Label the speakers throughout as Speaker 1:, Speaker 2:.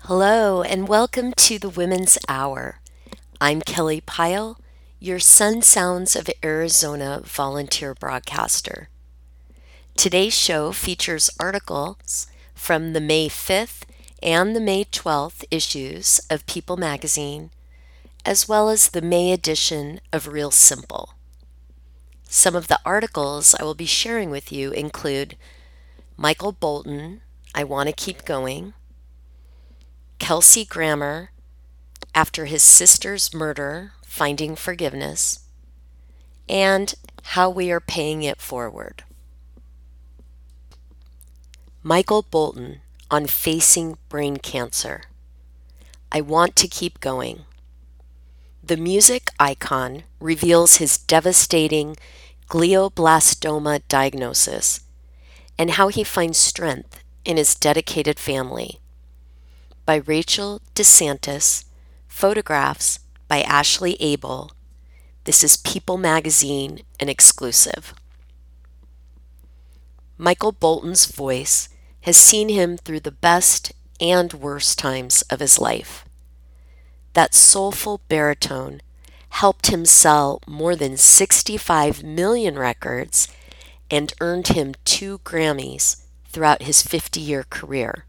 Speaker 1: Hello, and welcome to the Women's Hour. I'm Kelly Pyle, your Sun Sounds of Arizona volunteer broadcaster. Today's show features articles from the May 5th and the May 12th issues of People magazine, as well as the May edition of Real Simple. Some of the articles I will be sharing with you include Michael Bolton, I Want to Keep Going, Kelsey Grammer, After His Sister's Murder, Finding Forgiveness, and How We Are Paying It Forward. Michael Bolton on facing brain cancer. I Want to Keep Going. The music icon reveals his devastating glioblastoma diagnosis and how he finds strength in his dedicated family. By Rachel DeSantis, photographs by Ashley Abel. This is People magazine, an exclusive. Michael Bolton's voice has seen him through the best and worst times of his life. That soulful baritone helped him sell more than 65 million records and earned him 2 Grammys throughout his 50-year career.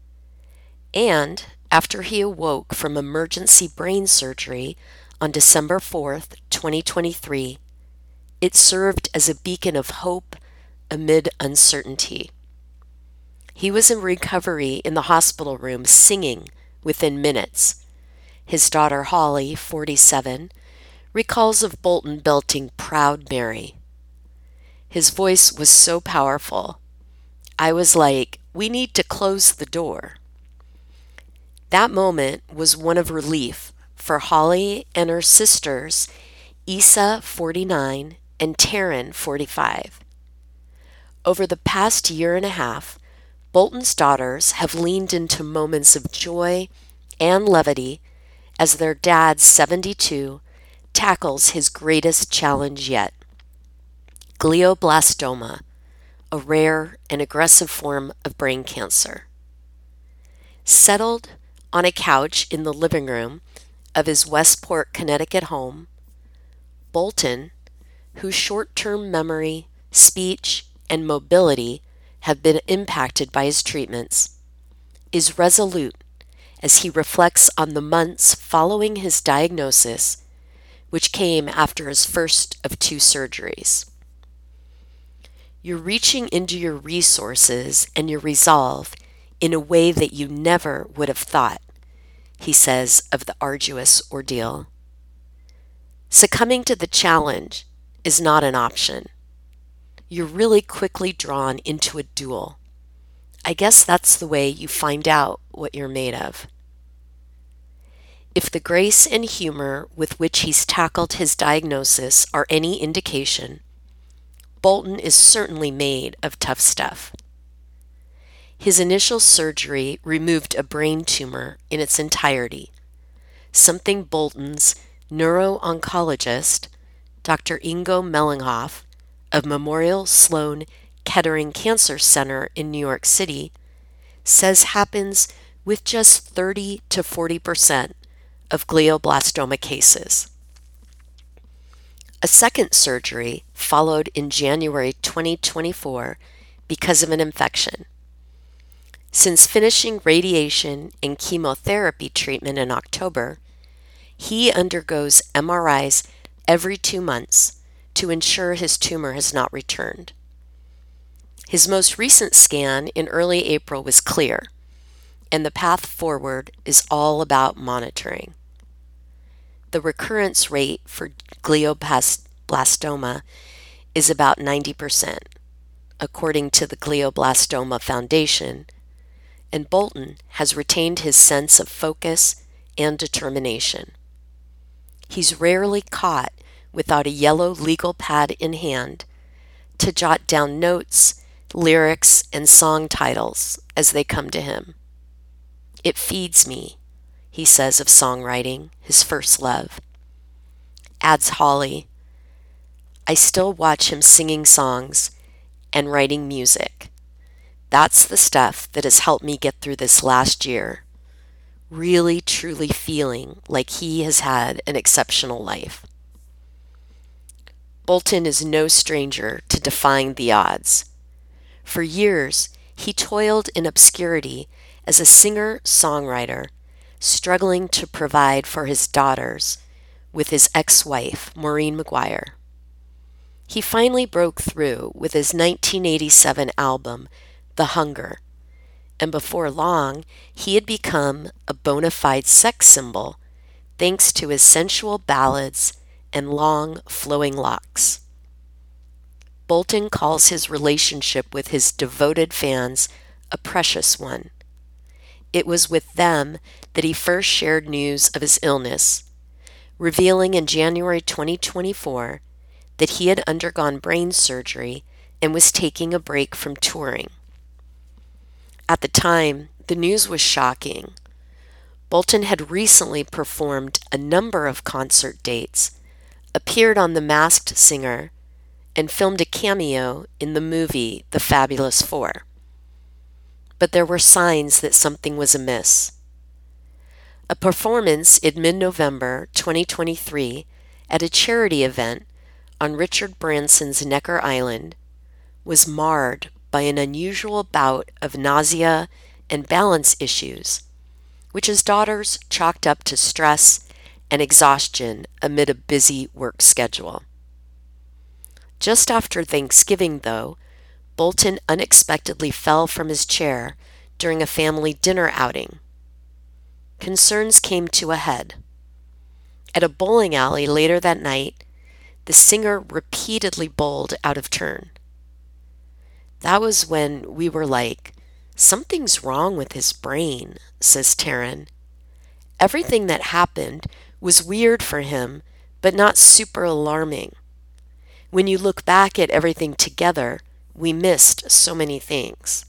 Speaker 1: And after he awoke from emergency brain surgery on December 4th, 2023, it served as a beacon of hope amid uncertainty. He was in recovery in the hospital room singing within minutes. His daughter Holly, 47, recalls of Bolton belting Proud Mary. His voice was so powerful. I was like, we need to close the door. That moment was one of relief for Holly and her sisters, Isa, 49, and Taryn, 45. Over the past year and a half, Bolton's daughters have leaned into moments of joy and levity as their dad, 72, tackles his greatest challenge yet: glioblastoma, a rare and aggressive form of brain cancer. Settled on a couch in the living room of his Westport, Connecticut home, Bolton, whose short-term memory, speech, and mobility have been impacted by his treatments, is resolute as he reflects on the months following his diagnosis, which came after his first of 2 surgeries. You're reaching into your resources and your resolve in a way that you never would have thought, he says of the arduous ordeal. Succumbing to the challenge is not an option. You're really quickly drawn into a duel. I guess that's the way you find out what you're made of. If the grace and humor with which he's tackled his diagnosis are any indication, Bolton is certainly made of tough stuff. His initial surgery removed a brain tumor in its entirety, something Bolton's neuro-oncologist, Dr. Ingo Mellinghoff of Memorial Sloan Kettering Cancer Center in New York City, says happens with just 30 to 40% of glioblastoma cases. A second surgery followed in January 2024 because of an infection. Since finishing radiation and chemotherapy treatment in October, he undergoes MRIs every 2 months to ensure his tumor has not returned. His most recent scan in early April was clear, and the path forward is all about monitoring. The recurrence rate for glioblastoma is about 90%, according to the Glioblastoma Foundation, and Bolton has retained his sense of focus and determination. He's rarely caught without a yellow legal pad in hand to jot down notes, lyrics, and song titles as they come to him. It feeds me, he says of songwriting, his first love. Adds Holly, I still watch him singing songs and writing music. That's the stuff that has helped me get through this last year. really truly feeling like he has had an exceptional life. Bolton is no stranger to defying the odds. For years, he toiled in obscurity as a singer-songwriter, struggling to provide for his daughters with his ex-wife, Maureen Maguire. He finally broke through with his 1987 album, The Hunger, and before long, he had become a bona fide sex symbol thanks to his sensual ballads and long, flowing locks. Bolton calls his relationship with his devoted fans a precious one. It was with them that he first shared news of his illness, revealing in January 2024 that he had undergone brain surgery and was taking a break from touring. At the time, the news was shocking. Bolton had recently performed a number of concert dates, appeared on The Masked Singer, and filmed a cameo in the movie The Fabulous Four. But there were signs that something was amiss. A performance in mid-November 2023 at a charity event on Richard Branson's Necker Island was marred by an unusual bout of nausea and balance issues, which his daughters chalked up to stress and exhaustion amid a busy work schedule. Just after Thanksgiving, though, Bolton unexpectedly fell from his chair during a family dinner outing. Concerns came to a head. At a bowling alley later that night, the singer repeatedly bowled out of turn. That was when we were like, something's wrong with his brain, says Taryn. Everything that happened was weird for him, but not super alarming. When you look back at everything together, we missed so many things.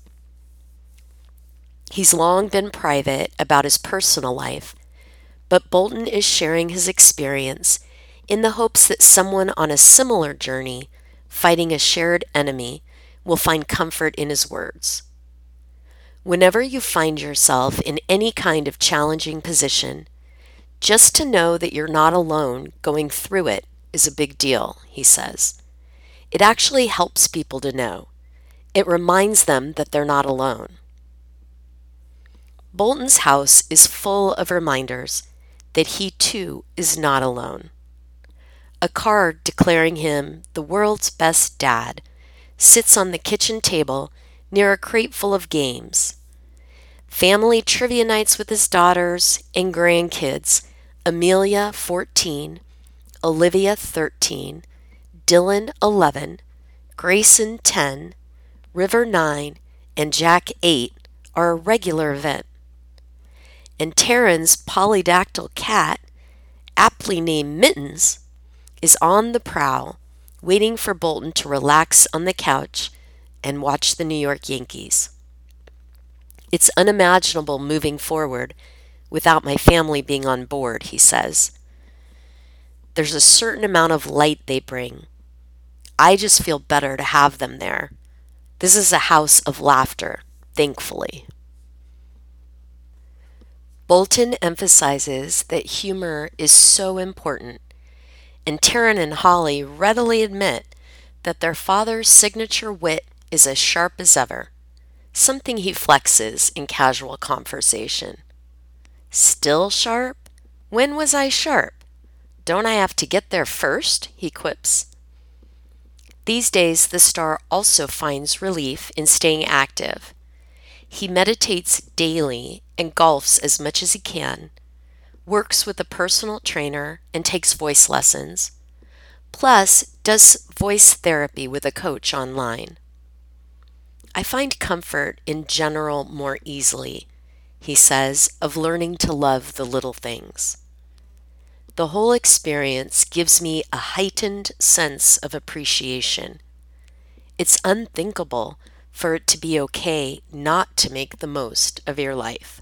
Speaker 1: He's long been private about his personal life, but Bolton is sharing his experience in the hopes that someone on a similar journey, fighting a shared enemy, will find comfort in his words. Whenever you find yourself in any kind of challenging position, just to know that you're not alone going through it is a big deal, he says. It actually helps people to know. It reminds them that they're not alone. Bolton's house is full of reminders that he too is not alone. A card declaring him the world's best dad sits on the kitchen table near a crate full of games. Family trivia nights with his daughters and grandkids, Amelia, 14, Olivia, 13, Dylan, 11, Grayson, 10, River, 9, and Jack, 8, are a regular event. And Taryn's polydactyl cat, aptly named Mittens, is on the prowl, waiting for Bolton to relax on the couch and watch the New York Yankees. It's unimaginable moving forward without my family being on board, he says. There's a certain amount of light they bring. I just feel better to have them there. This is a house of laughter, thankfully. Bolton emphasizes that humor is so important, and Taryn and Holly readily admit that their father's signature wit is as sharp as ever, something he flexes in casual conversation. Still sharp? When was I sharp? Don't I have to get there first? He quips. These days, the star also finds relief in staying active. He meditates daily and golfs as much as he can, works with a personal trainer and takes voice lessons, plus does voice therapy with a coach online. I find comfort in general more easily, he says, of learning to love the little things. The whole experience gives me a heightened sense of appreciation. It's unthinkable for it to be okay not to make the most of your life.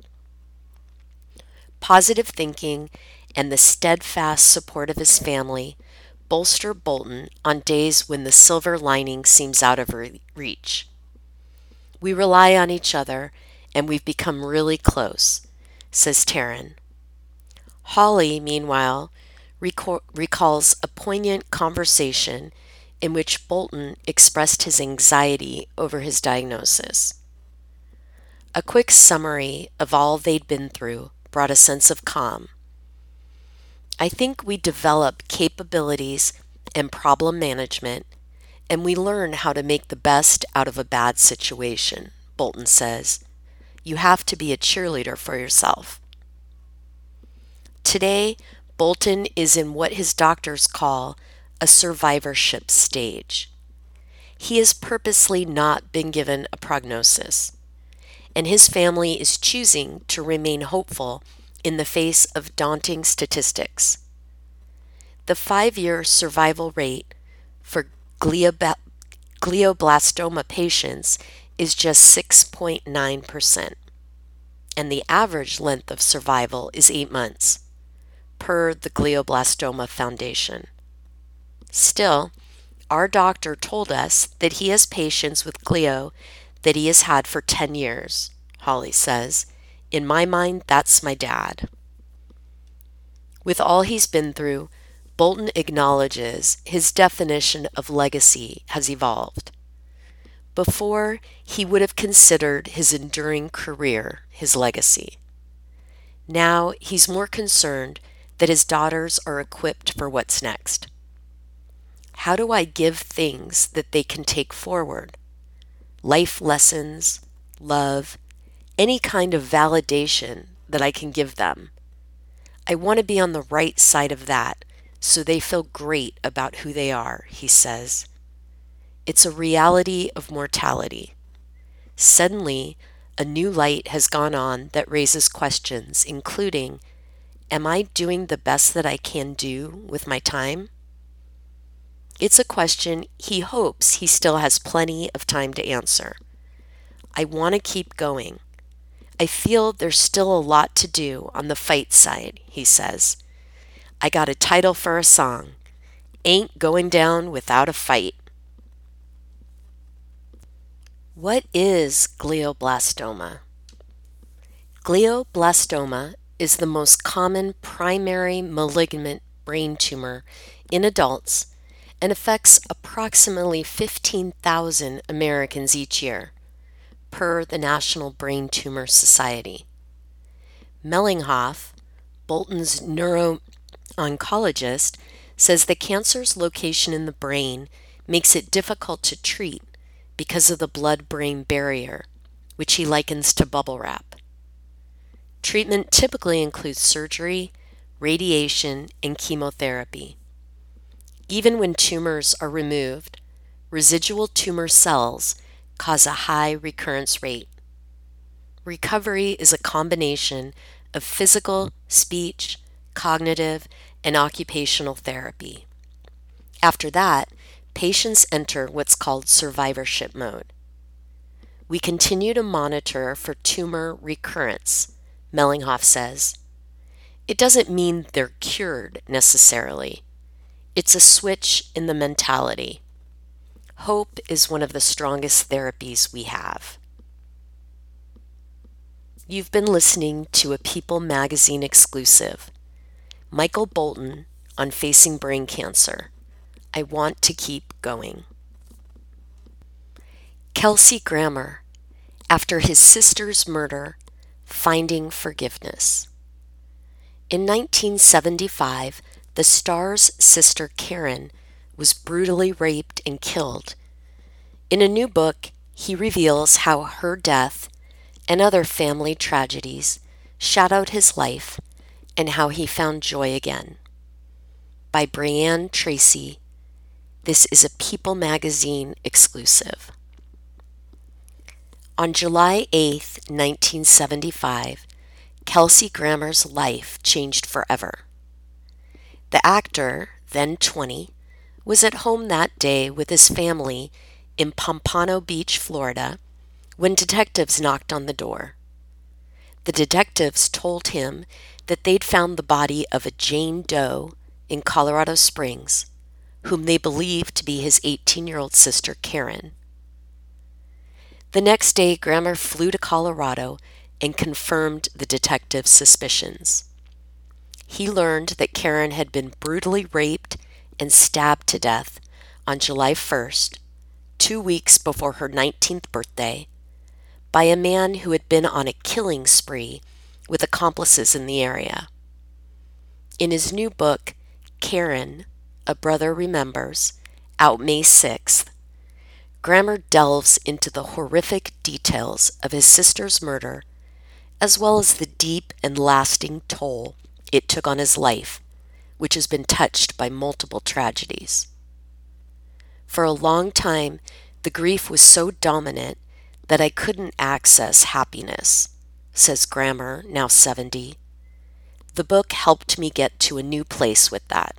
Speaker 1: Positive thinking and the steadfast support of his family bolster Bolton on days when the silver lining seems out of reach. We rely on each other, and we've become really close, says Taryn. Holly, meanwhile, recalls a poignant conversation in which Bolton expressed his anxiety over his diagnosis. A quick summary of all they'd been through brought a sense of calm. I think we develop capabilities and problem management, and we learn how to make the best out of a bad situation, Bolton says. You have to be a cheerleader for yourself. Today, Bolton is in what his doctors call a survivorship stage. He has purposely not been given a prognosis, and his family is choosing to remain hopeful in the face of daunting statistics. The 5-year survival rate for glioblastoma patients is just 6.9%, and the average length of survival is 8 months, per the Glioblastoma Foundation. Still, our doctor told us that he has patients with glio that he has had for 10 years, Holly says. In my mind, that's my dad. With all he's been through, Bolton acknowledges his definition of legacy has evolved. Before, he would have considered his enduring career his legacy. Now, he's more concerned that his daughters are equipped for what's next. How do I give things that they can take forward? Life lessons, love, any kind of validation that I can give them. I want to be on the right side of that so they feel great about who they are, he says. It's a reality of mortality. Suddenly, a new light has gone on that raises questions, including, am I doing the best that I can do with my time? It's a question he hopes he still has plenty of time to answer. I want to keep going. I feel there's still a lot to do on the fight side, he says. I got a title for a song, Ain't Going Down Without a Fight. What is glioblastoma? Glioblastoma is the most common primary malignant brain tumor in adults and affects approximately 15,000 Americans each year, per the National Brain Tumor Society. Mellinghoff, Bolton's neuro-oncologist, says the cancer's location in the brain makes it difficult to treat because of the blood-brain barrier, which he likens to bubble wrap. Treatment typically includes surgery, radiation, and chemotherapy. Even when tumors are removed, residual tumor cells cause a high recurrence rate. Recovery is a combination of physical, speech, cognitive, and occupational therapy. After that, patients enter what's called survivorship mode. We continue to monitor for tumor recurrence, Mellinghoff says. It doesn't mean they're cured necessarily. It's a switch in the mentality. Hope is one of the strongest therapies we have. You've been listening to a People Magazine exclusive. Michael Bolton on facing brain cancer. I want to keep going. Kelsey Grammer, after his sister's murder, finding forgiveness. In 1975, the star's sister Karen was brutally raped and killed. In a new book, he reveals how her death and other family tragedies shadowed his life and how he found joy again. By Brianne Tracy. This is a People Magazine exclusive. On July 8, 1975, Kelsey Grammer's life changed forever. The actor, then 20, was at home that day with his family in Pompano Beach, Florida, when detectives knocked on the door. The detectives told him that they'd found the body of a Jane Doe in Colorado Springs, whom they believed to be his 18-year-old sister, Karen. The next day, Grammer flew to Colorado and confirmed the detective's suspicions. He learned that Karen had been brutally raped and stabbed to death on July 1st, 2 weeks before her 19th birthday, by a man who had been on a killing spree with accomplices in the area. In his new book, Karen, A Brother Remembers, out May 6th, Grammer delves into the horrific details of his sister's murder, as well as the deep and lasting toll it took on his life, which has been touched by multiple tragedies. For a long time, the grief was so dominant that I couldn't access happiness, says Grammer, now 70. The book helped me get to a new place with that.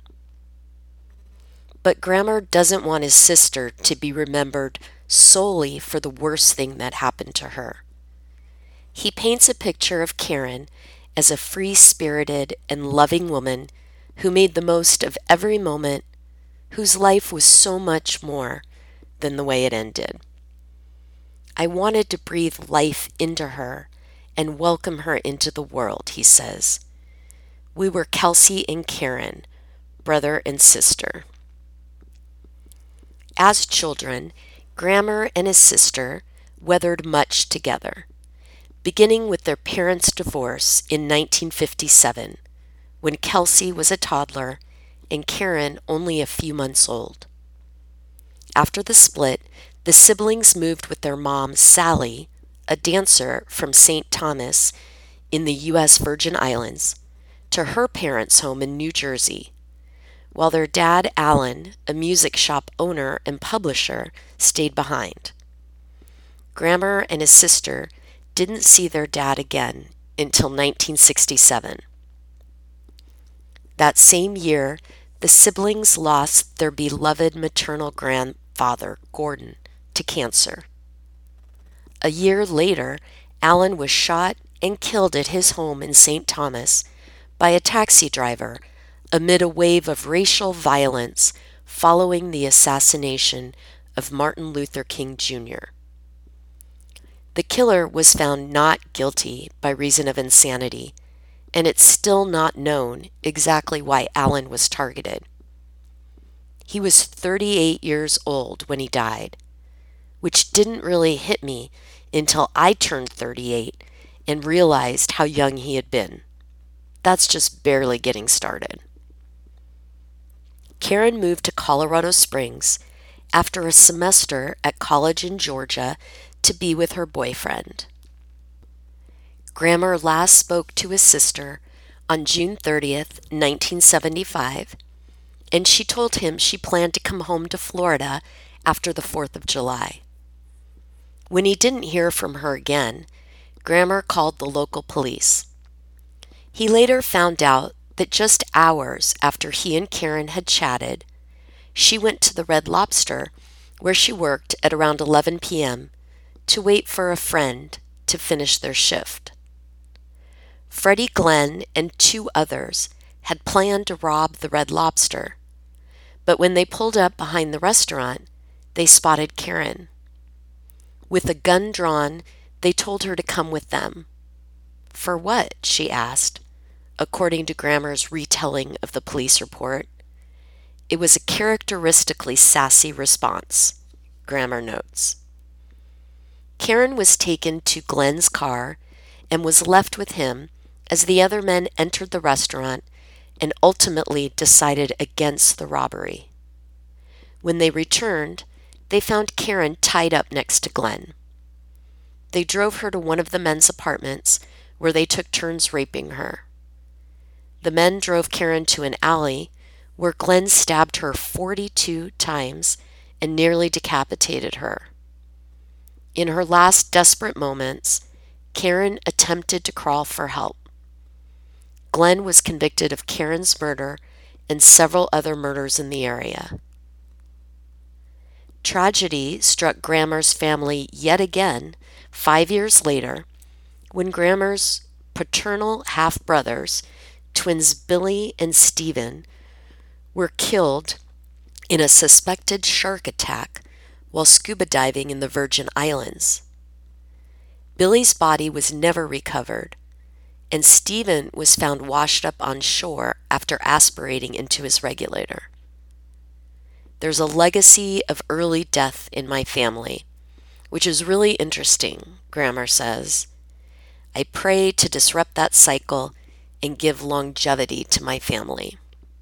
Speaker 1: But Grammer doesn't want his sister to be remembered solely for the worst thing that happened to her. He paints a picture of Karen as a free-spirited and loving woman who made the most of every moment, whose life was so much more than the way it ended. I wanted to breathe life into her and welcome her into the world, he says. We were Kelsey and Karen, brother and sister. As children, Grammer and his sister weathered much together, beginning with their parents' divorce in 1957, when Kelsey was a toddler and Karen only a few months old. After the split, the siblings moved with their mom, Sally, a dancer from St. Thomas in the U.S. Virgin Islands, to her parents' home in New Jersey, while their dad, Alan, a music shop owner and publisher, stayed behind. Grammer and his sister didn't see their dad again until 1967. That same year, the siblings lost their beloved maternal grandfather, Gordon, to cancer. A year later, Alan was shot and killed at his home in St. Thomas by a taxi driver amid a wave of racial violence following the assassination of Martin Luther King Jr. The killer was found not guilty by reason of insanity, and it's still not known exactly why Alan was targeted. He was 38 years old when he died, which didn't really hit me until I turned 38 and realized how young he had been. That's just barely getting started. Karen moved to Colorado Springs after a semester at college in Georgia to be with her boyfriend. Grammer last spoke to his sister on June 30th, 1975, and she told him she planned to come home to Florida after the 4th of July. When he didn't hear from her again, Grammer called the local police. He later found out that just hours after he and Karen had chatted, she went to the Red Lobster, where she worked at around 11 p.m., to wait for a friend to finish their shift. Freddie Glenn and 2 others had planned to rob the Red Lobster, but when they pulled up behind the restaurant, they spotted Karen. With a gun drawn, they told her to come with them. For what? She asked, according to Grammer's retelling of the police report. It was a characteristically sassy response, Grammer notes. Karen was taken to Glenn's car and was left with him as the other men entered the restaurant and ultimately decided against the robbery. When they returned, they found Karen tied up next to Glenn. They drove her to one of the men's apartments where they took turns raping her. The men drove Karen to an alley where Glenn stabbed her 42 times and nearly decapitated her. In her last desperate moments, Karen attempted to crawl for help. Glenn was convicted of Karen's murder and several other murders in the area. Tragedy struck Grammer's family yet again 5 years later when Grammer's paternal half-brothers, twins Billy and Stephen, were killed in a suspected shark attack while scuba diving in the Virgin Islands. Billy's body was never recovered, and Stephen was found washed up on shore after aspirating into his regulator. There's a legacy of early death in my family, which is really interesting, Grammer says. I pray to disrupt that cycle and give longevity to my family.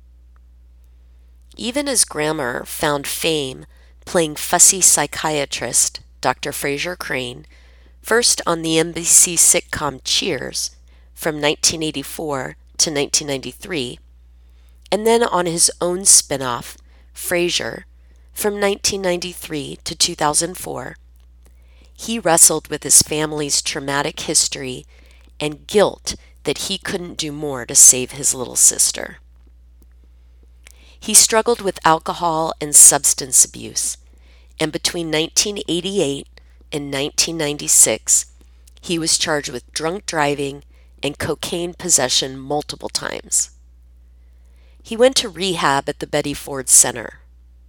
Speaker 1: Even as Grammer found fame playing fussy psychiatrist Dr. Frasier Crane, first on the NBC sitcom Cheers from 1984 to 1993, and then on his own spin-off, Frasier, from 1993 to 2004, he wrestled with his family's traumatic history and guilt that he couldn't do more to save his little sister. He struggled with alcohol and substance abuse, and between 1988 and 1996, he was charged with drunk driving and cocaine possession multiple times. He went to rehab at the Betty Ford Center.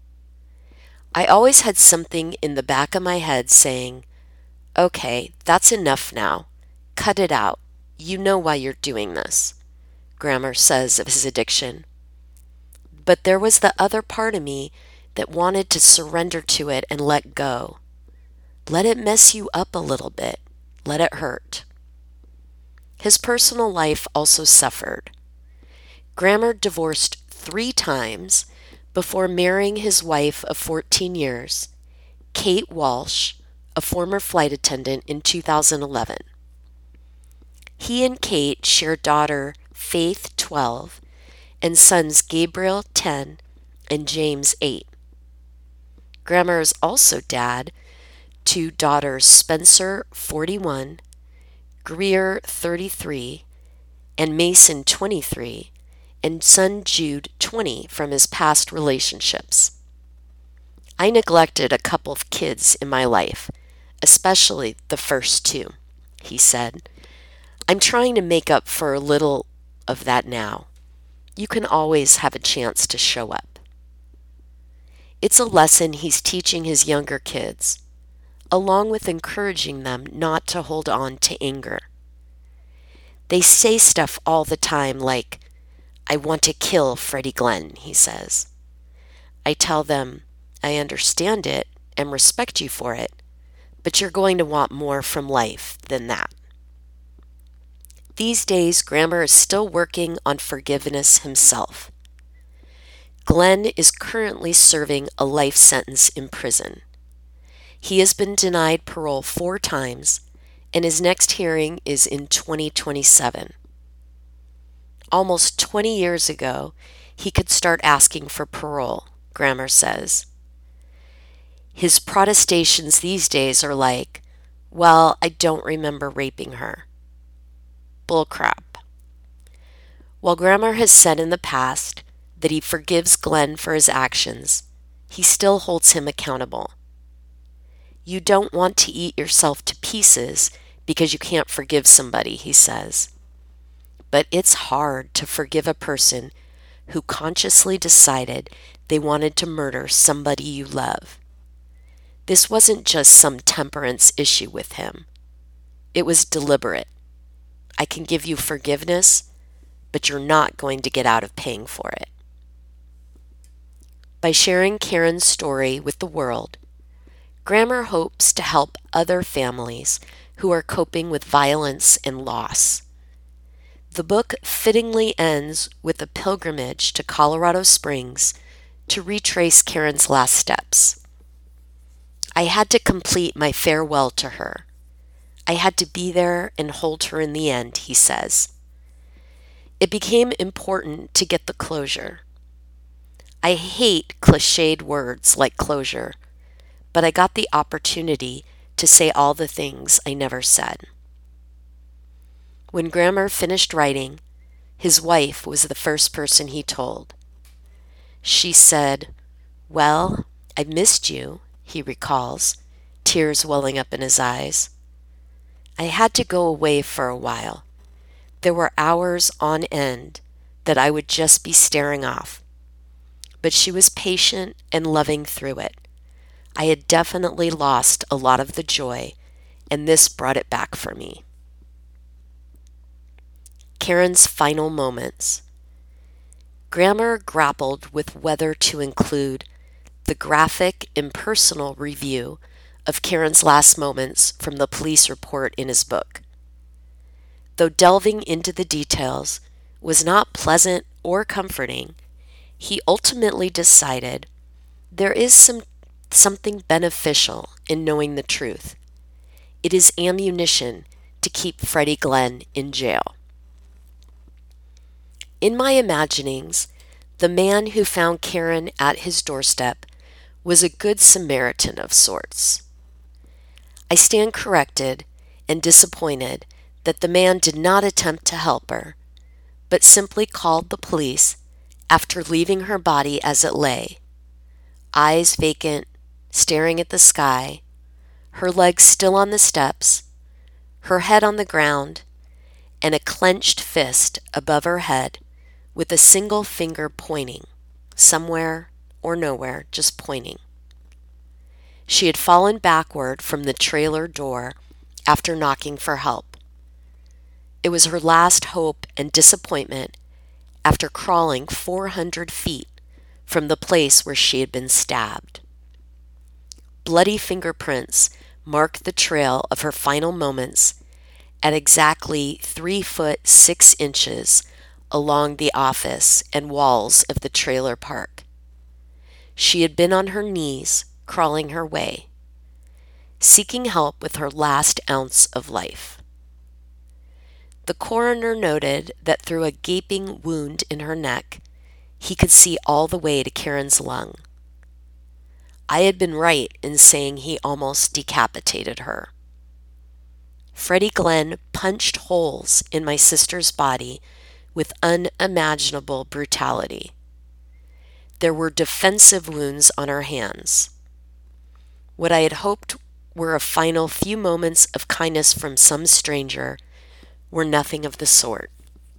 Speaker 1: I always had something in the back of my head saying, "Okay, that's enough now. Cut it out. You know why you're doing this," Grammer says of his addiction. But there was the other part of me that wanted to surrender to it and let go. Let it mess you up a little bit. Let it hurt. His personal life also suffered. Grammer divorced 3 times before marrying his wife of 14 years, Kate Walsh, a former flight attendant, in 2011. He and Kate share daughter Faith, 12, and sons Gabriel, 10, and James, 8. Grammer is also dad to daughters Spencer, 41, Greer, 33, and Mason, 23, and son Jude, 20, from his past relationships. I neglected a couple of kids in my life, especially the first 2, he said. I'm trying to make up for a little of that now. You can always have a chance to show up. It's a lesson he's teaching his younger kids, along with encouraging them not to hold on to anger. They say stuff all the time like, "I want to kill Freddie Glenn," he says. I tell them, I understand it and respect you for it, but you're going to want more from life than that. These days, Grammer is still working on forgiveness himself. Glenn is currently serving a life sentence in prison. He has been denied parole 4 times, and his next hearing is in 2027. Almost 20 years ago, he could start asking for parole, Grammer says. His protestations these days are like, "Well, I don't remember raping her." Bullcrap. While Grammer has said in the past that he forgives Glenn for his actions, he still holds him accountable. You don't want to eat yourself to pieces because you can't forgive somebody, he says. But it's hard to forgive a person who consciously decided they wanted to murder somebody you love. This wasn't just some temperance issue with him. It was deliberate. I can give you forgiveness, but you're not going to get out of paying for it. By sharing Karen's story with the world, Grammer hopes to help other families who are coping with violence and loss. The book fittingly ends with a pilgrimage to Colorado Springs to retrace Karen's last steps. I had to complete my farewell to her. I had to be there and hold her in the end, he says. It became important to get the closure. I hate cliched words like closure, but I got the opportunity to say all the things I never said. When Grammer finished writing, his wife was the first person he told. She said, "Well, I missed you," he recalls, tears welling up in his eyes. I had to go away for a while. There were hours on end that I would just be staring off. But she was patient and loving through it. I had definitely lost a lot of the joy, and this brought it back for me. Karen's final moments. Grammer grappled with whether to include the graphic, impersonal review of Karen's last moments from the police report in his book. Though delving into the details was not pleasant or comforting, he ultimately decided there is something beneficial in knowing the truth. It is ammunition to keep Freddie Glenn in jail. In my imaginings, the man who found Karen at his doorstep was a good Samaritan of sorts. I stand corrected and disappointed that the man did not attempt to help her, but simply called the police after leaving her body as it lay, eyes vacant, staring at the sky, her legs still on the steps, her head on the ground, and a clenched fist above her head with a single finger pointing, somewhere or nowhere, just pointing. She had fallen backward from the trailer door after knocking for help. It was her last hope and disappointment after crawling 400 feet from the place where she had been stabbed. Bloody fingerprints mark the trail of her final moments at exactly 3 foot 6 inches along the office and walls of the trailer park. She had been on her knees, crawling her way, seeking help with her last ounce of life. The coroner noted that through a gaping wound in her neck, he could see all the way to Karen's lung. I had been right in saying he almost decapitated her. Freddie Glenn punched holes in my sister's body with unimaginable brutality. There were defensive wounds on her hands. What I had hoped were a final few moments of kindness from some stranger were nothing of the sort.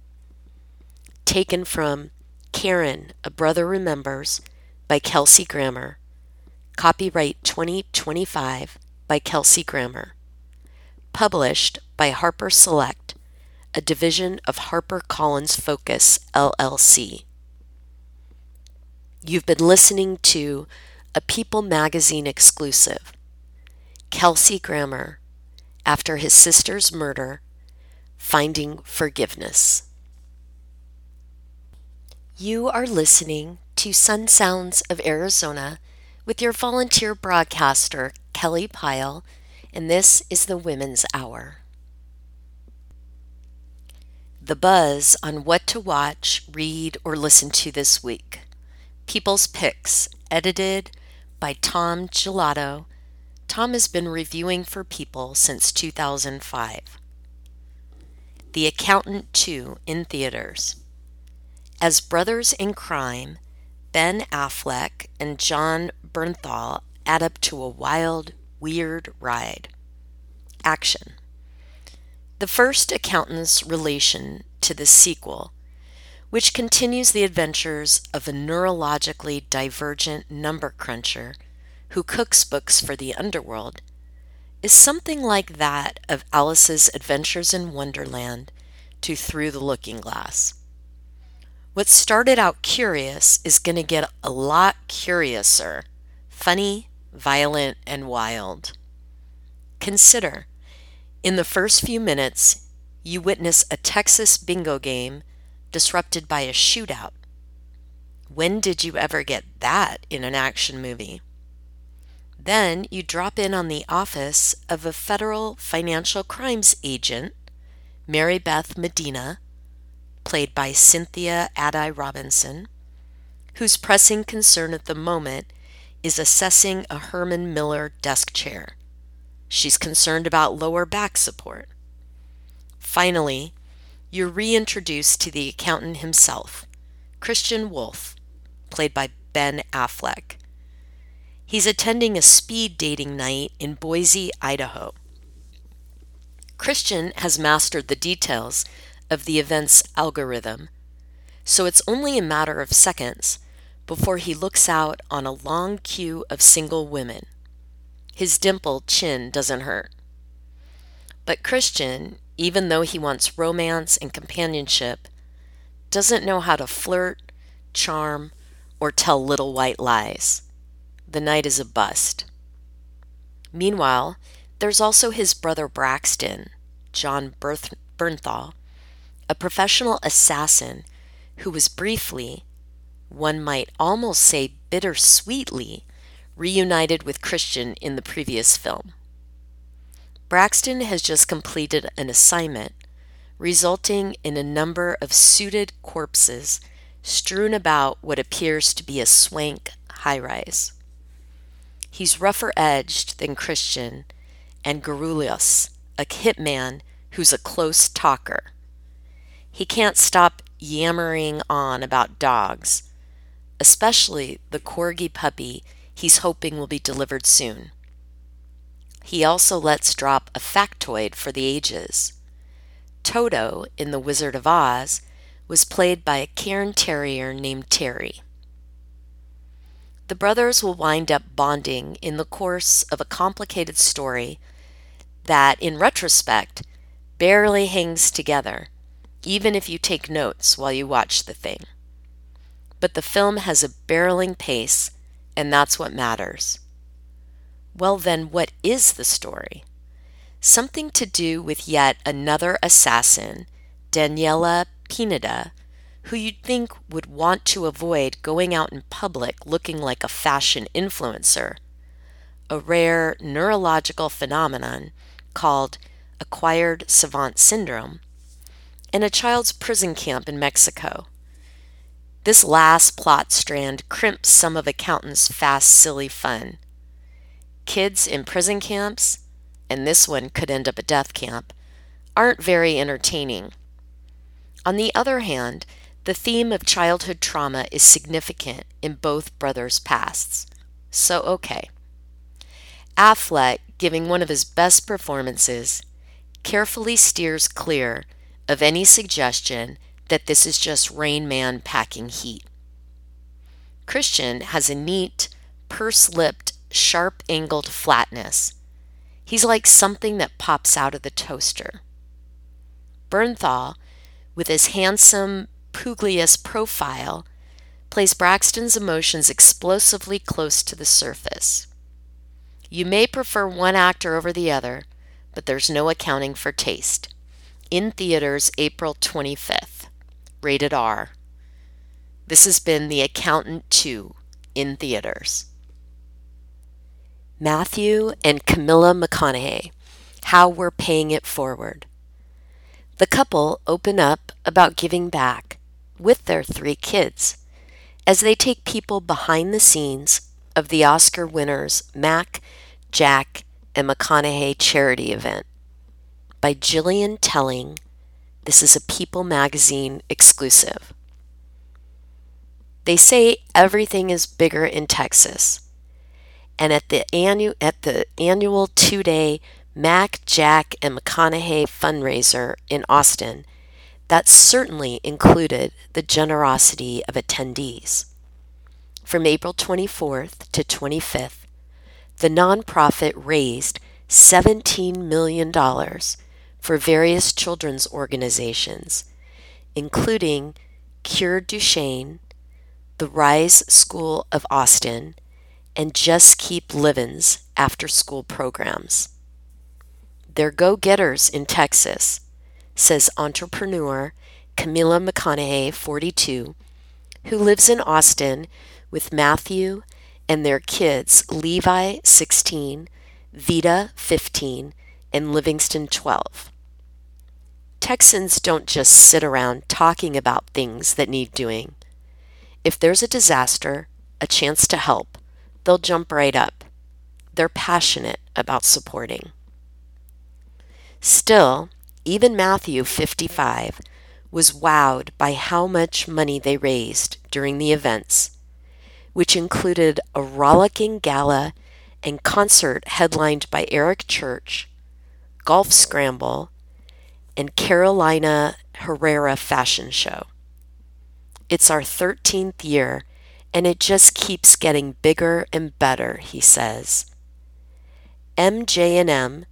Speaker 1: Taken from Karen, A Brother Remembers by Kelsey Grammer. Copyright 2025 by Kelsey Grammer. Published by Harper Select, a division of HarperCollins Focus, LLC. You've been listening to a People Magazine exclusive. Kelsey Grammer, after his sister's murder, finding forgiveness. You are listening to Sun Sounds of Arizona with your volunteer broadcaster, Kelly Pyle, and this is the Women's Hour. The buzz on what to watch, read, or listen to this week. People's Picks, edited by Tom Gelato. Tom has been reviewing for People since 2005. The Accountant 2 in theaters. As brothers in crime, Ben Affleck and Jon Bernthal add up to a wild, weird ride. Action. The first accountant's relation to the sequel, which continues the adventures of a neurologically divergent number cruncher who cooks books for the underworld, is something like that of Alice's Adventures in Wonderland to Through the Looking Glass. What started out curious is going to get a lot curiouser, funny, violent, and wild. Consider, in the first few minutes, you witness a Texas bingo game disrupted by a shootout. When did you ever get that in an action movie? Then you drop in on the office of a federal financial crimes agent, Mary Beth Medina, played by Cynthia Addai-Robinson, whose pressing concern at the moment is assessing a Herman Miller desk chair. She's concerned about lower back support. Finally, you're reintroduced to the accountant himself, Christian Wolf, played by Ben Affleck. He's attending a speed dating night in Boise, Idaho. Christian has mastered the details of the event's algorithm, so it's only a matter of seconds before he looks out on a long queue of single women. His dimpled chin doesn't hurt. But Christian, even though he wants romance and companionship, doesn't know how to flirt, charm, or tell little white lies. The night is a bust. Meanwhile, there's also his brother Braxton, John Bernthal, a professional assassin who was briefly, one might almost say bittersweetly, reunited with Christian in the previous film. Braxton has just completed an assignment resulting in a number of suited corpses strewn about what appears to be a swank high-rise. He's rougher edged than Christian and Garulius, a hitman who's a close talker. He can't stop yammering on about dogs, especially the corgi puppy he's hoping will be delivered soon. He also lets drop a factoid for the ages. Toto in The Wizard of Oz was played by a Cairn Terrier named Terry. The brothers will wind up bonding in the course of a complicated story that, in retrospect, barely hangs together, even if you take notes while you watch the thing. But the film has a barreling pace, and that's what matters. Well then, what is the story? Something to do with yet another assassin, Daniela Pineda, who you'd think would want to avoid going out in public looking like a fashion influencer, a rare neurological phenomenon called acquired savant syndrome, and a child's prison camp in Mexico. This last plot strand crimps some of Accountant's fast, silly fun. Kids in prison camps, and this one could end up a death camp, aren't very entertaining. On the other hand, the theme of childhood trauma is significant in both brothers' pasts. So okay. Affleck, giving one of his best performances, carefully steers clear of any suggestion that this is just Rain Man packing heat. Christian has a neat, purse-lipped, sharp-angled flatness. He's like something that pops out of the toaster. Bernthal, with his handsome, Pugliese profile, plays Braxton's emotions explosively close to the surface. You may prefer one actor over the other, but there's no accounting for taste. In theaters April 25th. Rated R. This has been The Accountant 2 in theaters. Matthew and Camilla McConaughey, How We're Paying It Forward. The couple open up about giving back with their 3 kids as they take people behind the scenes of the Oscar winners Mac, Jack, and McConaughey charity event. By Jillian Telling. This is a People magazine exclusive. They say everything is bigger in Texas. And at the annual 2-day Mac, Jack, and McConaughey fundraiser in Austin, that certainly included the generosity of attendees. From April 24th to 25th, the nonprofit raised $17 million for various children's organizations, including Cure Duchesne, the Rise School of Austin, and Just Keep Livin's after-school programs. They're go-getters in Texas, says entrepreneur Camilla McConaughey, 42, who lives in Austin with Matthew and their kids Levi, 16, Vita, 15, and Livingston, 12. Texans don't just sit around talking about things that need doing. If there's a disaster, a chance to help, they'll jump right up. They're passionate about supporting. Still, even Matthew, 55, was wowed by how much money they raised during the events, which included a rollicking gala and concert headlined by Eric Church, golf scramble, and Carolina Herrera fashion show. It's our 13th year, and it just keeps getting bigger and better, he says. MJ&M,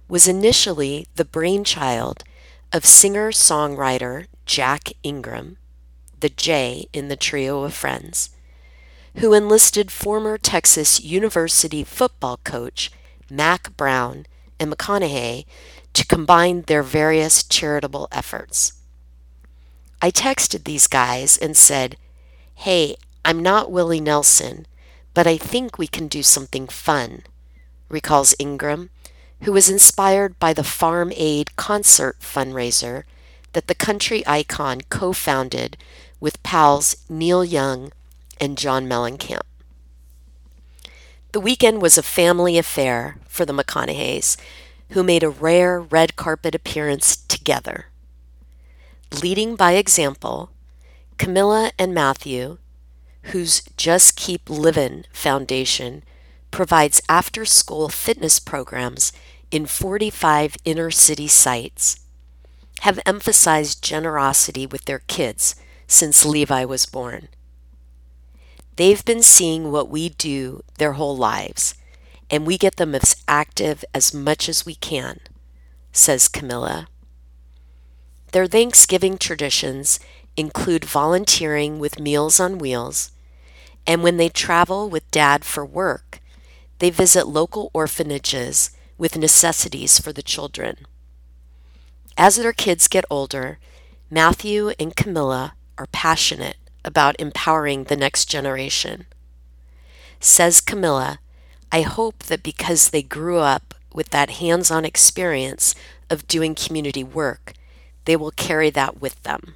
Speaker 1: was initially the brainchild of singer-songwriter Jack Ingram, the J in the trio of friends, who enlisted former Texas University football coach Mack Brown and McConaughey to combine their various charitable efforts. I texted these guys and said, "Hey, I'm not Willie Nelson, but I think we can do something fun," recalls Ingram, who was inspired by the Farm Aid concert fundraiser that the country icon co-founded with pals Neil Young and John Mellencamp. The weekend was a family affair for the McConaughey's, who made a rare red carpet appearance together. Leading by example, Camilla and Matthew, whose Just Keep Livin' Foundation provides after-school fitness programs in 45 inner-city sites, have emphasized generosity with their kids since Levi was born. They've been seeing what we do their whole lives, and we get them as active as much as we can, says Camilla. Their Thanksgiving traditions include volunteering with Meals on Wheels, and when they travel with Dad for work, they visit local orphanages with necessities for the children. As their kids get older, Matthew and Camilla are passionate about empowering the next generation. Says Camilla, "I hope that because they grew up with that hands-on experience of doing community work, they will carry that with them."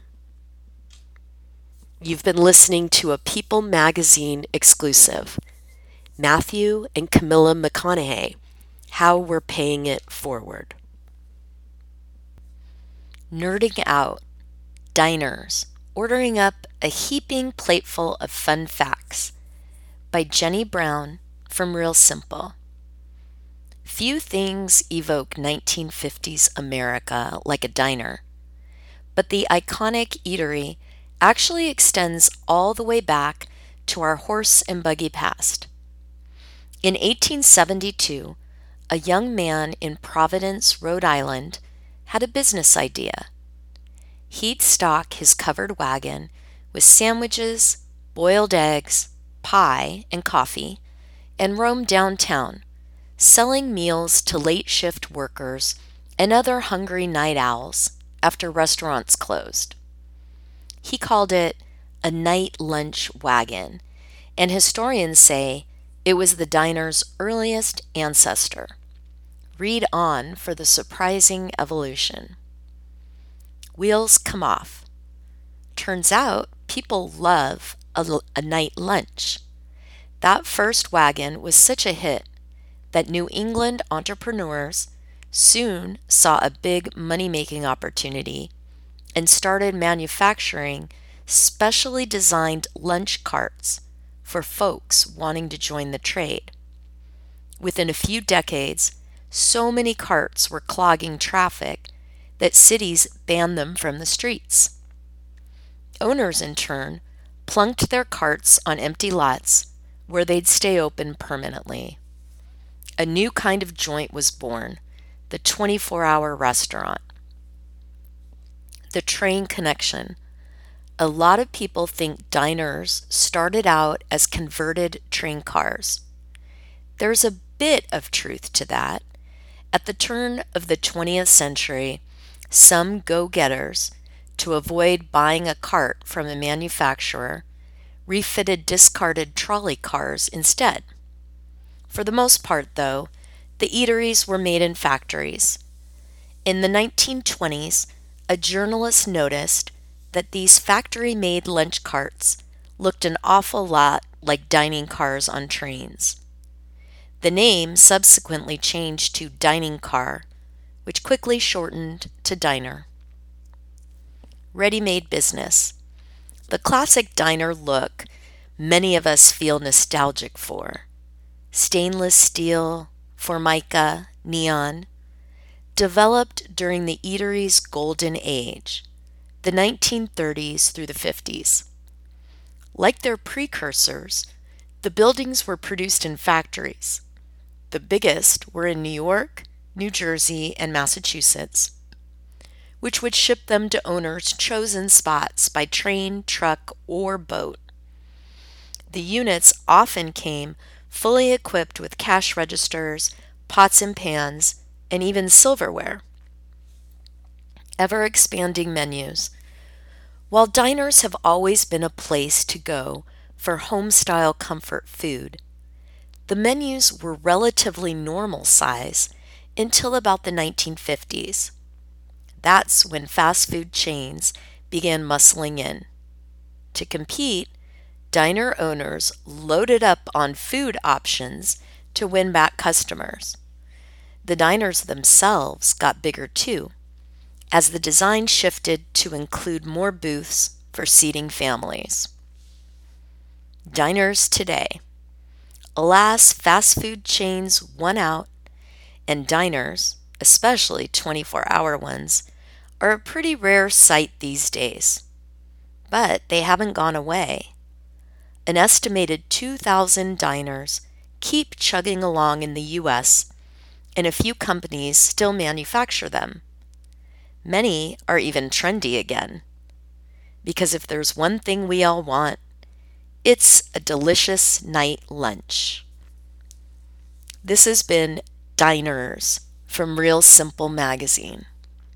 Speaker 1: You've been listening to a People Magazine exclusive, Matthew and Camilla McConaughey, How We're Paying It Forward. Nerding Out, Diners, Ordering Up a Heaping Plateful of Fun Facts by Jenny Brown from Real Simple. Few things evoke 1950s America like a diner, but the iconic eatery actually extends all the way back to our horse and buggy past. In 1872, a young man in Providence, Rhode Island, had a business idea. He'd stock his covered wagon with sandwiches, boiled eggs, pie, and coffee, and roam downtown, selling meals to late shift workers and other hungry night owls after restaurants closed. He called it a night lunch wagon, and historians say it was the diner's earliest ancestor. Read on for the surprising evolution. Wheels come off. Turns out people love a night lunch. That first wagon was such a hit that New England entrepreneurs soon saw a big money-making opportunity and started manufacturing specially designed lunch carts for folks wanting to join the trade. Within a few decades, so many carts were clogging traffic that cities banned them from the streets. Owners, in turn, plunked their carts on empty lots where they'd stay open permanently. A new kind of joint was born, the 24-hour restaurant. The train connection. A lot of people think diners started out as converted train cars. There's a bit of truth to that. At the turn of the 20th century, some go-getters, to avoid buying a cart from a manufacturer, refitted discarded trolley cars instead. For the most part, though, the eateries were made in factories. In the 1920s, a journalist noticed that these factory-made lunch carts looked an awful lot like dining cars on trains. The name subsequently changed to dining car, which quickly shortened to diner. Ready-made business. The classic diner look many of us feel nostalgic for. Stainless steel, formica, neon. Developed during the eatery's golden age, the 1930s through the 50s. Like their precursors, the buildings were produced in factories. The biggest were in New York, New Jersey, and Massachusetts, which would ship them to owners' chosen spots by train, truck, or boat. The units often came fully equipped with cash registers, pots and pans, and even silverware. Ever-expanding menus. While diners have always been a place to go for home-style comfort food, the menus were relatively normal size until about the 1950s. That's when fast food chains began muscling in. To compete, diner owners loaded up on food options to win back customers. The diners themselves got bigger too, as the design shifted to include more booths for seating families. Diners today. Alas, fast food chains won out, and diners, especially 24-hour ones, are a pretty rare sight these days. But they haven't gone away. An estimated 2,000 diners keep chugging along in the U.S., and a few companies still manufacture them. Many are even trendy again. Because if there's one thing we all want, it's a delicious night lunch. This has been Diners from Real Simple Magazine.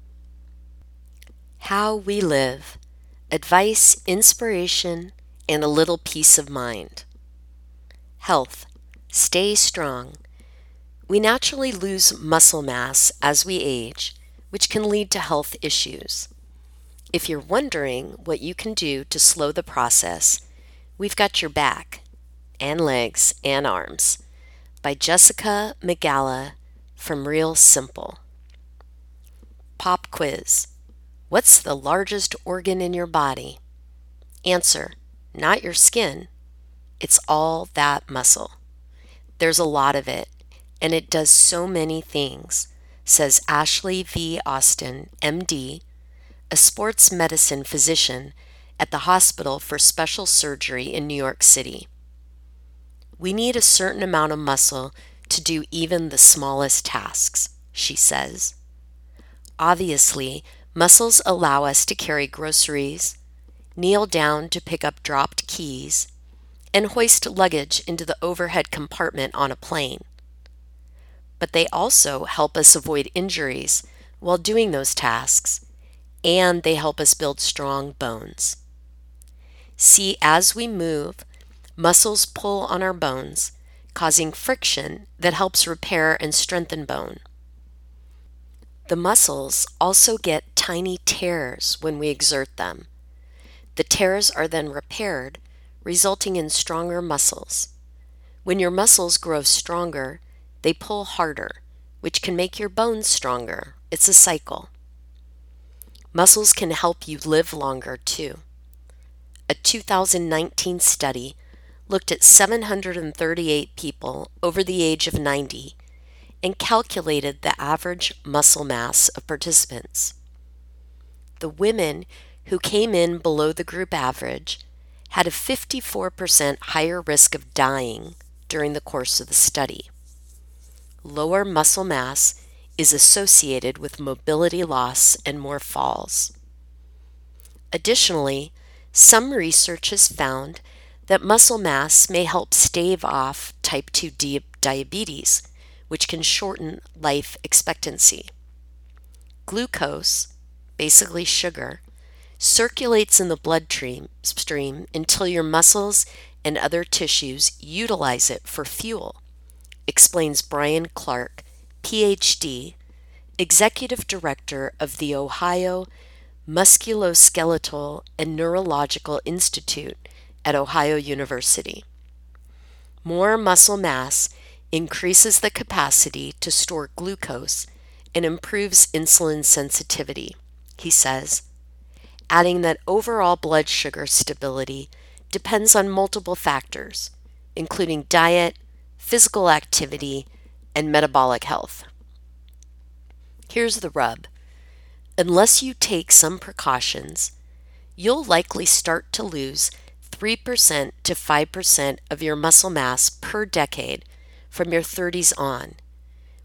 Speaker 1: How we live. Advice, inspiration, and a little peace of mind. Health. Stay strong. We naturally lose muscle mass as we age, which can lead to health issues. If you're wondering what you can do to slow the process, we've got your back, and legs, and arms, by Jessica Migala from Real Simple. Pop quiz. What's the largest organ in your body? Answer, not your skin. It's all that muscle. There's a lot of it, and it does so many things, says Ashley V. Austin, MD, a sports medicine physician at the Hospital for Special Surgery in New York City. We need a certain amount of muscle to do even the smallest tasks, she says. Obviously, muscles allow us to carry groceries, kneel down to pick up dropped keys, and hoist luggage into the overhead compartment on a plane. But they also help us avoid injuries while doing those tasks, and they help us build strong bones. See, as we move, muscles pull on our bones, causing friction that helps repair and strengthen bone. The muscles also get tiny tears when we exert them. The tears are then repaired, resulting in stronger muscles. When your muscles grow stronger, they pull harder, which can make your bones stronger. It's a cycle. Muscles can help you live longer too. A 2019 study looked at 738 people over the age of 90 and calculated the average muscle mass of participants. The women who came in below the group average had a 54% higher risk of dying during the course of the study. Lower muscle mass is associated with mobility loss and more falls. Additionally, some research has found that muscle mass may help stave off type 2 diabetes, which can shorten life expectancy. Glucose, basically sugar, circulates in the bloodstream until your muscles and other tissues utilize it for fuel, explains Brian Clark, PhD, Executive Director of the Ohio Musculoskeletal and Neurological Institute at Ohio University. More muscle mass increases the capacity to store glucose and improves insulin sensitivity, he says, adding that overall blood sugar stability depends on multiple factors, including diet, physical activity, and metabolic health. Here's the rub. Unless you take some precautions, you'll likely start to lose 3% to 5% of your muscle mass per decade from your 30s on,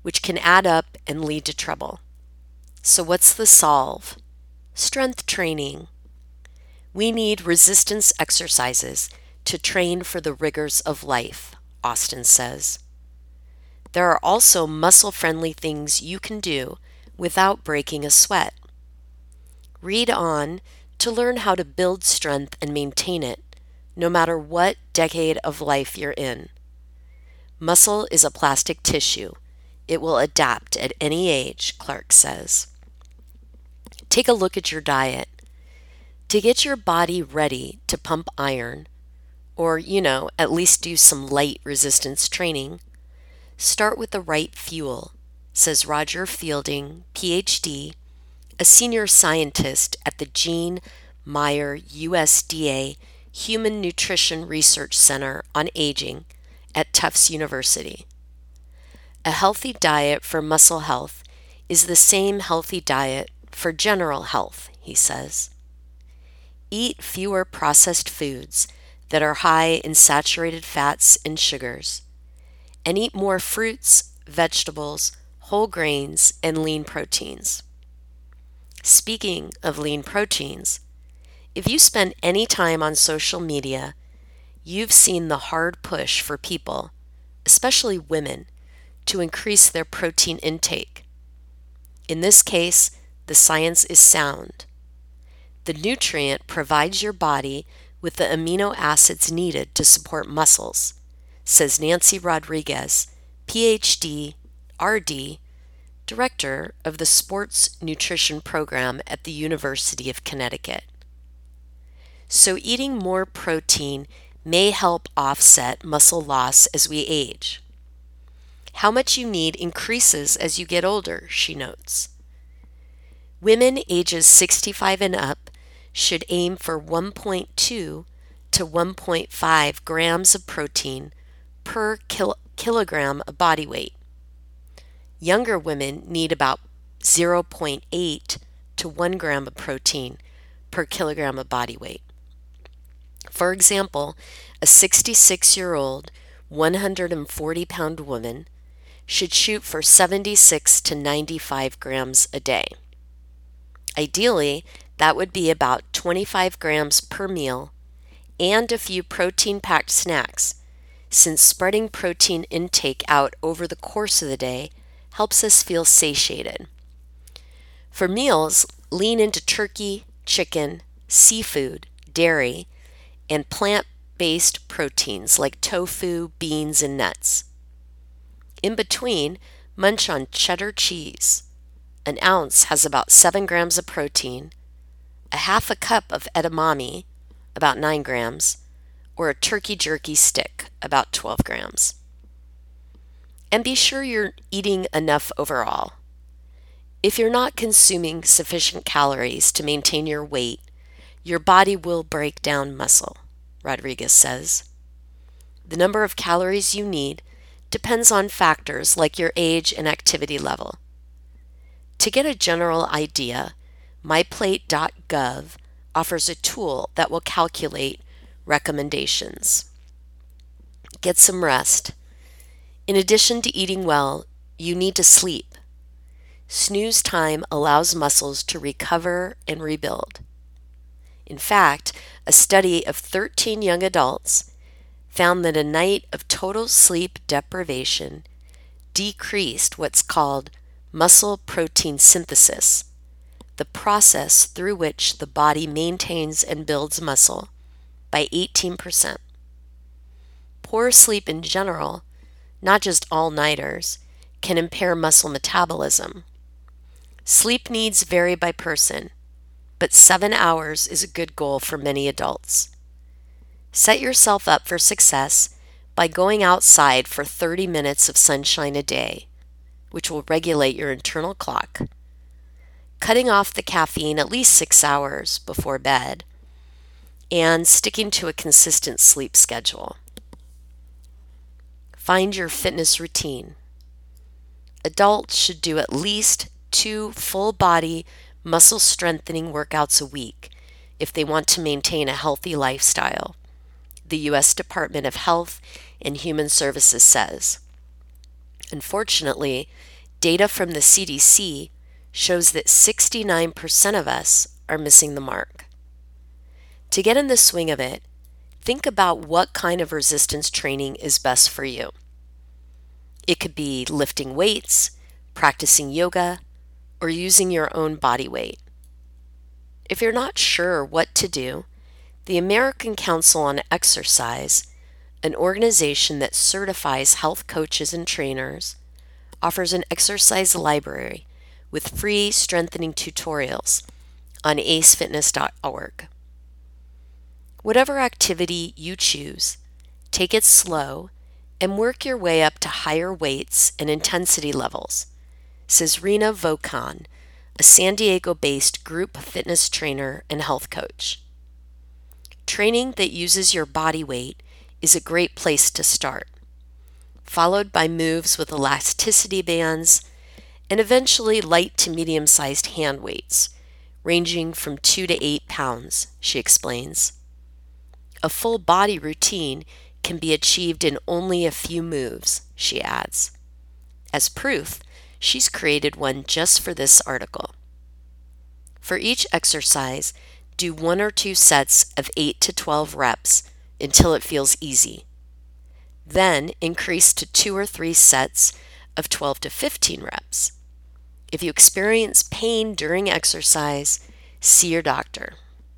Speaker 1: which can add up and lead to trouble. So what's the solve? Strength training. We need resistance exercises to train for the rigors of life, Austin says. There are also muscle-friendly things you can do without breaking a sweat. Read on to learn how to build strength and maintain it, no matter what decade of life you're in. Muscle is a plastic tissue. It will adapt at any age, Clark says. Take a look at your diet. To get your body ready to pump iron, or, at least do some light resistance training, start with the right fuel, says Roger Fielding, PhD, a senior scientist at the Gene Meyer USDA Human Nutrition Research Center on Aging at Tufts University. A healthy diet for muscle health is the same healthy diet for general health, he says. Eat fewer processed foods that are high in saturated fats and sugars, and eat more fruits, vegetables, whole grains, and lean proteins. Speaking of lean proteins, if you spend any time on social media, you've seen the hard push for people, especially women, to increase their protein intake. In this case, the science is sound. The nutrient provides your body with the amino acids needed to support muscles, says Nancy Rodriguez, PhD, RD, Director of the Sports Nutrition Program at the University of Connecticut. So eating more protein may help offset muscle loss as we age. How much you need increases as you get older, she notes. Women ages 65 and up should aim for 1.2 to 1.5 grams of protein per kilogram of body weight. Younger women need about 0.8 to 1 gram of protein per kilogram of body weight. For example, a 66-year-old, 140-pound woman should shoot for 76 to 95 grams a day. Ideally, that would be about 25 grams per meal and a few protein-packed snacks, since spreading protein intake out over the course of the day helps us feel satiated. For meals, lean into turkey, chicken, seafood, dairy, and plant-based proteins like tofu, beans, and nuts. In between, munch on cheddar cheese. An ounce has about 7 grams of protein, a half a cup of edamame, about 9 grams, or a turkey jerky stick, about 12 grams. And be sure you're eating enough overall. If you're not consuming sufficient calories to maintain your weight, your body will break down muscle, Rodriguez says. The number of calories you need depends on factors like your age and activity level. To get a general idea, myplate.gov offers a tool that will calculate recommendations. Get some rest. In addition to eating well, you need to sleep. Snooze time allows muscles to recover and rebuild. In fact, a study of 13 young adults found that a night of total sleep deprivation decreased what's called muscle protein synthesis, the process through which the body maintains and builds muscle, by 18%. Poor sleep in general, not just all-nighters, can impair muscle metabolism. Sleep needs vary by person, but 7 hours is a good goal for many adults. Set yourself up for success by going outside for 30 minutes of sunshine a day, which will regulate your internal clock, cutting off the caffeine at least 6 hours before bed, and sticking to a consistent sleep schedule. Find your fitness routine. Adults should do at least 2 full-body muscle strengthening workouts a week if they want to maintain a healthy lifestyle, the U.S. Department of Health and Human Services says. Unfortunately, Data from the CDC shows that 69% of us are missing the mark. To get in the swing of it, think about what kind of resistance training is best for you. It could be lifting weights, practicing yoga, or using your own body weight. If you're not sure what to do, the American Council on Exercise, an organization that certifies health coaches and trainers, offers an exercise library with free strengthening tutorials on acefitness.org. Whatever activity you choose, take it slow and work your way up to higher weights and intensity levels, says Rena Vokan, a San Diego-based group fitness trainer and health coach. Training that uses your body weight is a great place to start, followed by moves with elasticity bands and eventually light to medium-sized hand weights, ranging from 2 to 8 pounds, she explains. A full body routine can be achieved in only a few moves, she adds. As proof, she's created one just for this article. For each exercise, do 1 or 2 sets of 8 to 12 reps until it feels easy. Then increase to 2 or 3 sets of 12 to 15 reps. If you experience pain during exercise, see your doctor.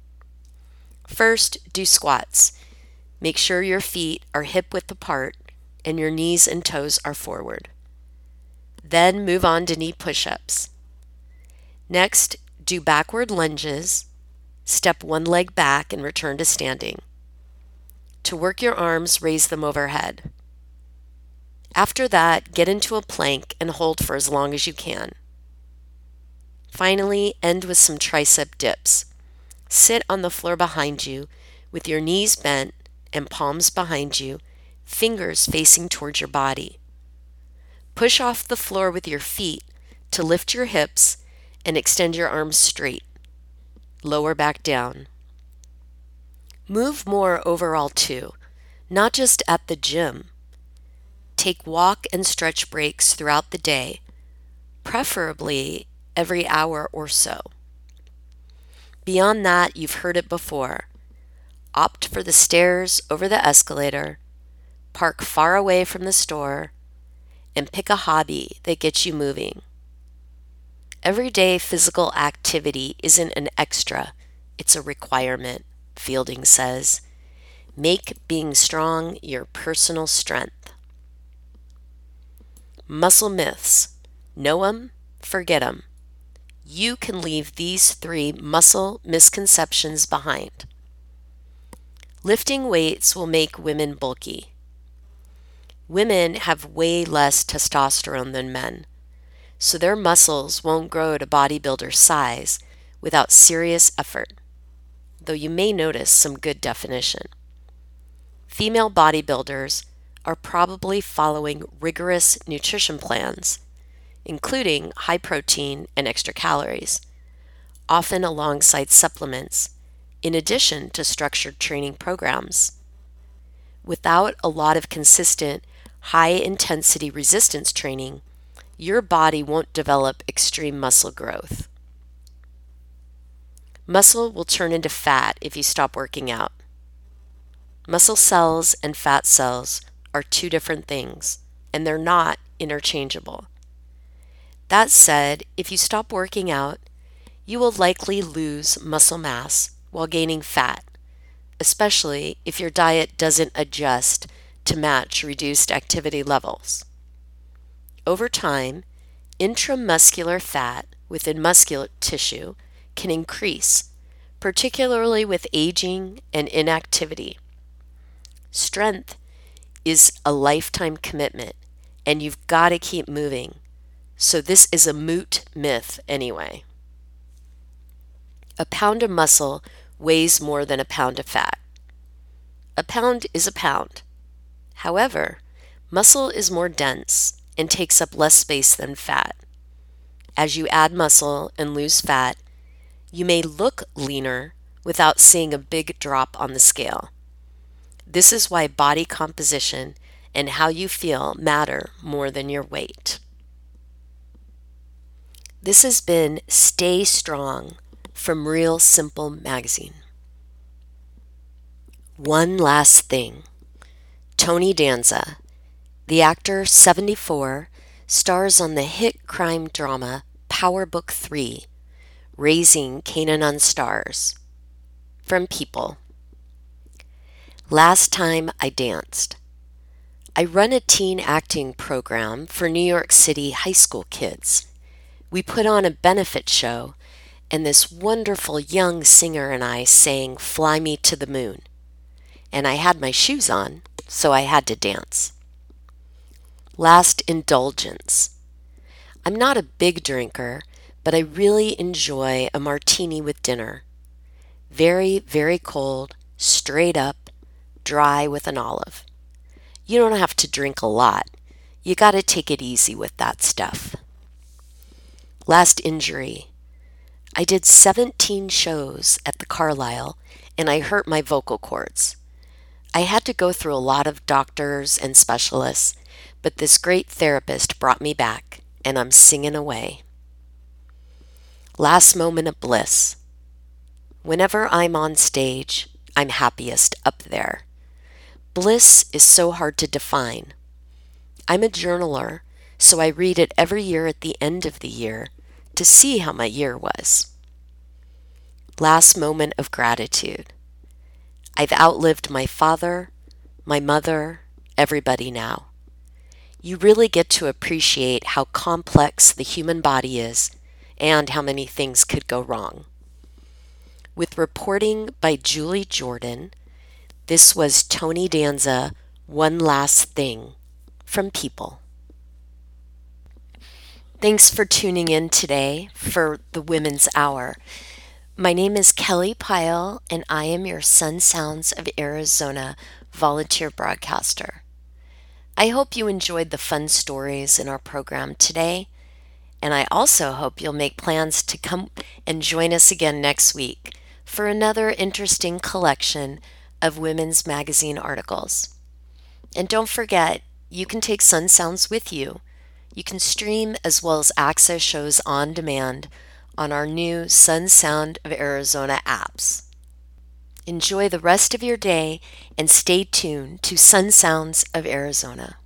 Speaker 1: First, do squats. Make sure your feet are hip-width apart and your knees and toes are forward. Then move on to knee push-ups. Next, do backward lunges. Step one leg back and return to standing. To work your arms, raise them overhead. After that, get into a plank and hold for as long as you can. Finally, end with some tricep dips. Sit on the floor behind you with your knees bent and palms behind you, fingers facing towards your body. Push off the floor with your feet to lift your hips and extend your arms straight. Lower back down. Move more overall too, not just at the gym. Take walk and stretch breaks throughout the day, preferably every hour or so. Beyond that, you've heard it before. Opt for the stairs over the escalator, park far away from the store, and pick a hobby that gets you moving. Everyday physical activity isn't an extra, it's a requirement, Fielding says. Make being strong your personal strength. Muscle myths. Know 'em, forget 'em. You can leave these 3 muscle misconceptions behind. Lifting weights will make women bulky. Women have way less testosterone than men, so their muscles won't grow to bodybuilder size without serious effort, though you may notice some good definition. Female bodybuilders are probably following rigorous nutrition plans, including high protein and extra calories, often alongside supplements, in addition to structured training programs. Without a lot of consistent, high-intensity resistance training, your body won't develop extreme muscle growth. Muscle will turn into fat if you stop working out. Muscle cells and fat cells are 2 different things, and they're not interchangeable. That said, if you stop working out, you will likely lose muscle mass while gaining fat, especially if your diet doesn't adjust to match reduced activity levels. Over time, intramuscular fat within muscular tissue can increase, particularly with aging and inactivity. Strength is a lifetime commitment, and you've got to keep moving. So this is a moot myth anyway. A pound of muscle weighs more than a pound of fat. A pound is a pound. However, muscle is more dense and takes up less space than fat. As you add muscle and lose fat, you may look leaner without seeing a big drop on the scale. This is why body composition and how you feel matter more than your weight. This has been Stay Strong from Real Simple Magazine. One last thing. Tony Danza, the actor 74, stars on the hit crime drama Power Book 3, Raising Canaan Stars. From People. Last time I danced. I run a teen acting program for New York City high school kids. We put on a benefit show, and this wonderful young singer and I sang Fly Me to the Moon. And I had my shoes on, so I had to dance. Last indulgence. I'm not a big drinker, but I really enjoy a martini with dinner. Very, very cold, straight up, dry with an olive. You don't have to drink a lot. You gotta take it easy with that stuff. Last injury. I did 17 shows at the Carlisle, and I hurt my vocal cords. I had to go through a lot of doctors and specialists, but this great therapist brought me back, and I'm singing away. Last moment of bliss. Whenever I'm on stage, I'm happiest up there. Bliss is so hard to define. I'm a journaler, so I read it every year at the end of the year to see how my year was. Last moment of gratitude. I've outlived my father, my mother, everybody now. You really get to appreciate how complex the human body is and how many things could go wrong. With reporting by Julie Jordan, this was Tony Danza, One Last Thing, from People. Thanks for tuning in today for the Women's Hour. My name is Kelly Pyle, and I am your Sun Sounds of Arizona volunteer broadcaster. I hope you enjoyed the fun stories in our program today, and I also hope you'll make plans to come and join us again next week for another interesting collection of women's magazine articles. And don't forget, you can take Sun Sounds with you. You can stream as well as access shows on demand on our new Sun Sound of Arizona apps. Enjoy the rest of your day and stay tuned to Sun Sounds of Arizona.